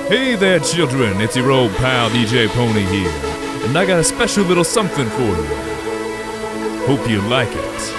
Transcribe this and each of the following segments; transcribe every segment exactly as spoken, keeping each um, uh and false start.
Hey there, children, it's your old pal D J Pony here, and I got a special little something for you. Hope you like it.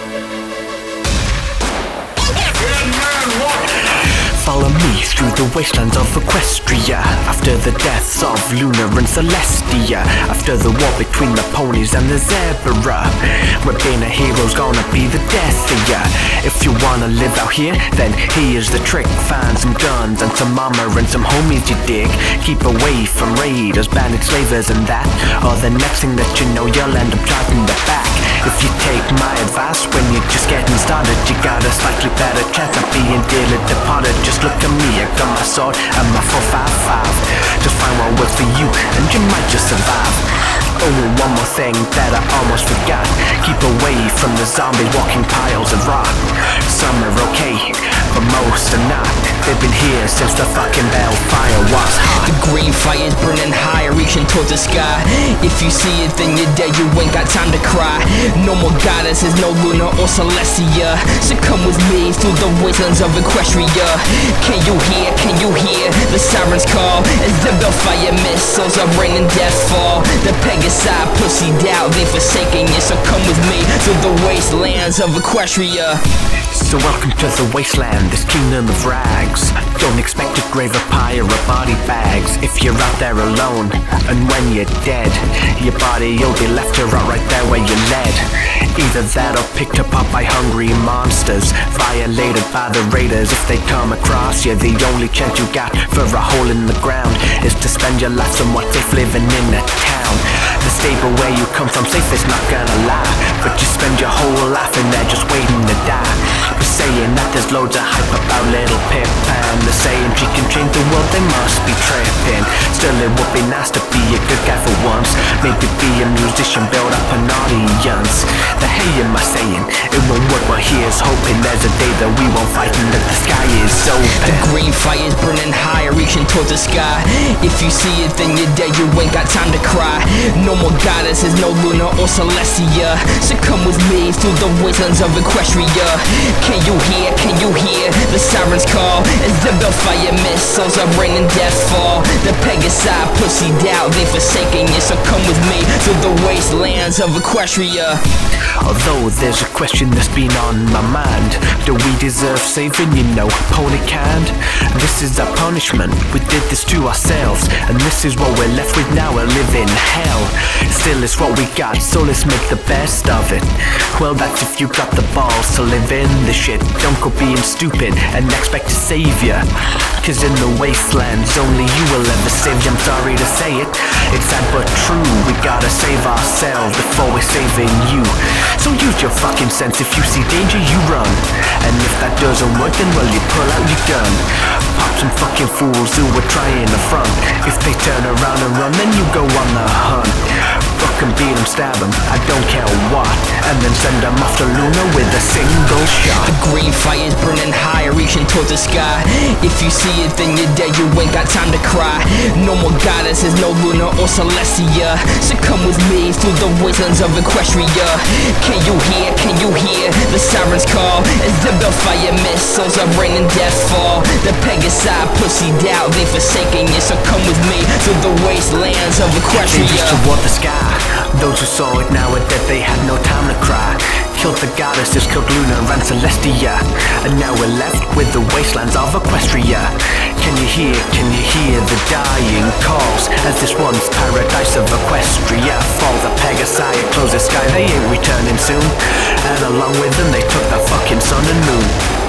Follow me through the wastelands of Equestria, after the deaths of Luna and Celestia, after the war between the ponies and the zebra, where being a hero's gonna be the death of ya. If you wanna live out here, then here's the trick. Find some guns and some armor and some homies you dig. Keep away from raiders, bandits, slavers and that, or the next thing that you know you'll end up driving the back. If you take my advice when you're just getting started, you got a slightly better chance of being dearly departed. Just look at me, I got my sword and my four five five. Just find what works for you and you might just survive. Oh, one more thing that I almost forgot. Keep away from the zombies walking piles of rock. Some are okay, but most are not. They've been here since the fucking Bellfire was hot. The green fire's burning high, reaching towards the sky. If you see it, then you're dead, you ain't got time to cry. No more goddesses, no Luna or Celestia. So come with me through the wastelands of Equestria. Can you hear, can you hear the sirens call? As the Bellfire missiles are raining death fall. The Pegasi pussied out, they forsaken you. So come with me through the wastelands of Equestria. So welcome to the wasteland, this kingdom of rags. Don't expect a grave, a pyre, or body bags. If you're out there alone, and when you're dead, your body you'll be left to rot right there where you led. Either that or picked apart by hungry monsters, violated by the raiders. If they come across you, the only chance you got for a hole in the ground is to spend your life somewhat safe living in a town. The stable where you come from safe is not gonna lie, but you spend your whole life in there just waiting to die. We're saying that there's loads of hype about Little Pip, and they're saying she can change the world, they must be tripping. Still it would be nice to be a good guy for once. Maybe be a musician, build up an audience. The hey am I saying, it won't work, but here's hoping there's a day that we won't fight and that the sky is open. The green fire's burning high, reaching towards the sky. If you see it, then you're dead, you ain't got time to cry. No more goddesses, no Luna or Celestia. So come with me through the wastelands of Equestria. Can you hear, can you hear the sirens call? As the Bellfire missiles are raining death fall. The Pegasi pussied out, they forsaken you. So come with me through the wastelands of Equestria. Although there's a question that's been on my mind, do we deserve saving, you know, pony kind? This is our punishment, we did this to ourselves, and this is what we're left with now, we're living hell. Still it's what we got, so let's make the best of it. Well, that's if you got the balls to live in the shit. Don't go being stupid and expect to save ya, cause in the wastelands only you will ever save ya. I'm sorry to say it, it's sad but true. We gotta save ourselves before we're saving you. So use your fucking sense, if you see danger you run, and if that doesn't work then well you pull out your gun. Pop some fucking fools who are trying to front. If they turn around and run then you go on the hunt. Fucking beat them, stab them, I don't care what, and then send them off to Luna with a single shot. The green fire's burning high, reaching towards the sky. If you see it, then you're dead, you ain't got time to cry. No more goddesses, no Luna or Celestia. So come with me through the wastelands of Equestria. Can you hear, can you hear the sirens call? As the Bellfire missiles are raining death fall. The Pegasi pussied out, they forsaken you. So come with me through the wastelands of Equestria. They reached toward the sky. Those who saw it now are dead, they had no time to cry. Killed the goddesses, killed Luna and Celestia, and now we're left with the wastelands of Equestria. Can you hear, can you hear the dying calls? As this once paradise of Equestria fall. The Pegasi close the sky, they ain't returning soon, and along with them they took the fucking sun and moon.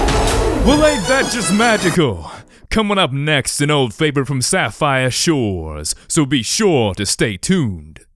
Well, ain't that just magical? Coming up next, an old favorite from Sapphire Shores, so be sure to stay tuned.